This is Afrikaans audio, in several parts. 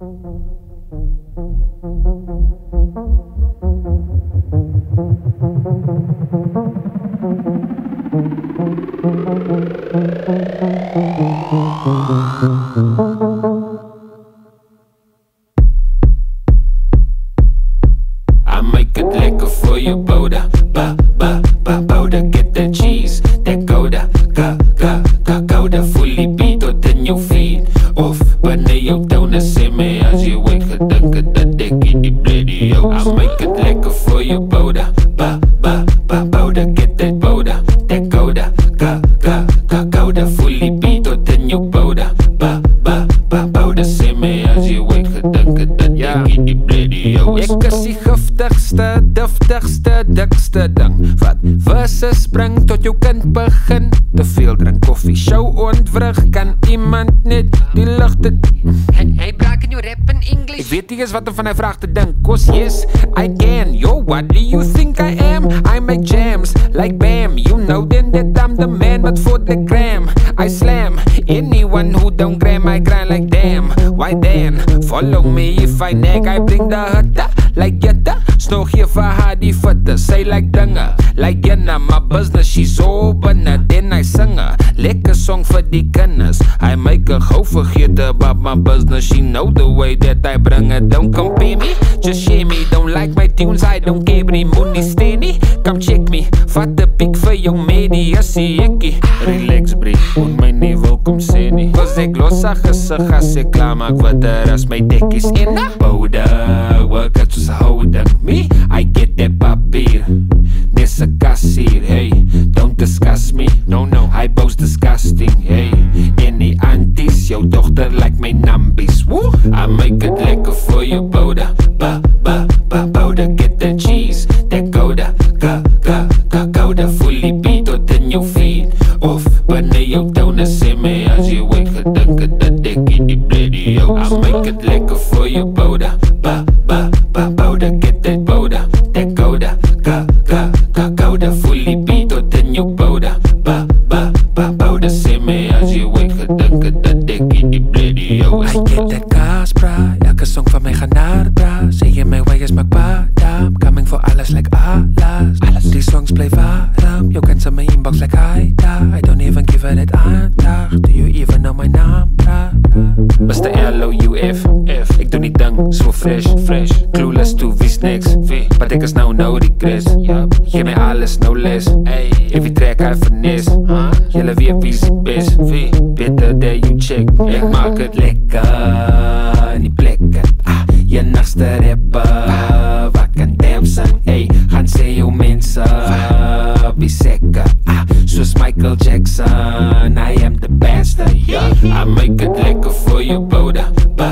I make it lekker voor je boda, boda, get that cheese, that gouda, gouda, fully beat tot in jouw feet, of wanneer jou tonen sê my as jy ooit gedink het dat ek in die bloody jou. I make it lekker voor je boda, boda, get that boda, that gouda, fully beat tot in jou boda, boda, sê my as jy ooit gedink het dat ek in die bloody jou. Ek is die giftigste, duftigste, dikste ding wat verse spring tot jou kind begin te veel drink koffie, show ontwrig, kan iemand net die lichte. Hey bra, can you rap in English? Ek weet nie eens wat om van hy vraag te dink, cause yes, I can. Yo, what do you think I am? I make jams, like bam. You know then that I'm the man, but for the gram I slam anyone who don't gram, I grind like damn. Why then? Follow me if I nag, I bring the hitte like jette. Snow gee vir haar die fitte, sy like dinge, like jenna. My business, she's so binne, then I sing her lekker song vir die kinders. I make her gou vergeet about my business. She know the way that I bring it. Don't compare me, just share me. Don't like my tunes, I don't care. Brie moenie steenie, come check me. Vat de piek vir jou medie, as die ekkie. Relax brie, moet my nie wil kom sê nie. Cause ek los haar gesig as ek klaar maak wat as my dekkies en na boude, work uit soos houding. Me, I get that papier, dis a kassier, hey. Don't discuss me, no, I boast disgusting, hey. En die aunties, jou dochter like my nambies, woo. I make it lekker voor je boda, boda, get that cheese, that gouda, gouda, fully beat tot in jou feet, of wanneer jou tonen sê my as jy ooit gedink het dat ek in die bloody jou. I make it lekker voor je boda, boda, get that boda, that gouda, gouda, fully beat tot in jou boda, boda, sê my as jy ooit gedink het dat ek in die bloody jou. I get that gas, bra, elke song van my gaan naar, bra. Sê jy my way is my padam, coming for alles like alles. Die songs play warm, jou kan in my inbox like hi da. I don't even give it aandag, do you even know my naam, bra? Mr. L-O-U-F, ek doen die ding so fresh, clueless to wie's next, but ek is nou die Chris, gee my alles nou les, every track I finesse, jylle weet wie's die best, better that you check, ek maak het lekker in die plekke, enigste rapper wat kan damn sing, gaan sê jou mense, be sekker, soos Michael Jackson, I am the best, I make it lekker voor je boda,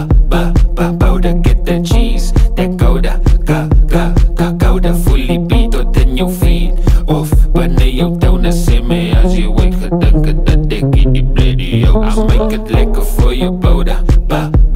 boda, get that cheese, that gouda, gouda, fully beat tot in jou feet, of wanneer jou tonen sê my as jy ooit gedink het dat ek in die bloody jou. I make it lekker voor je boda,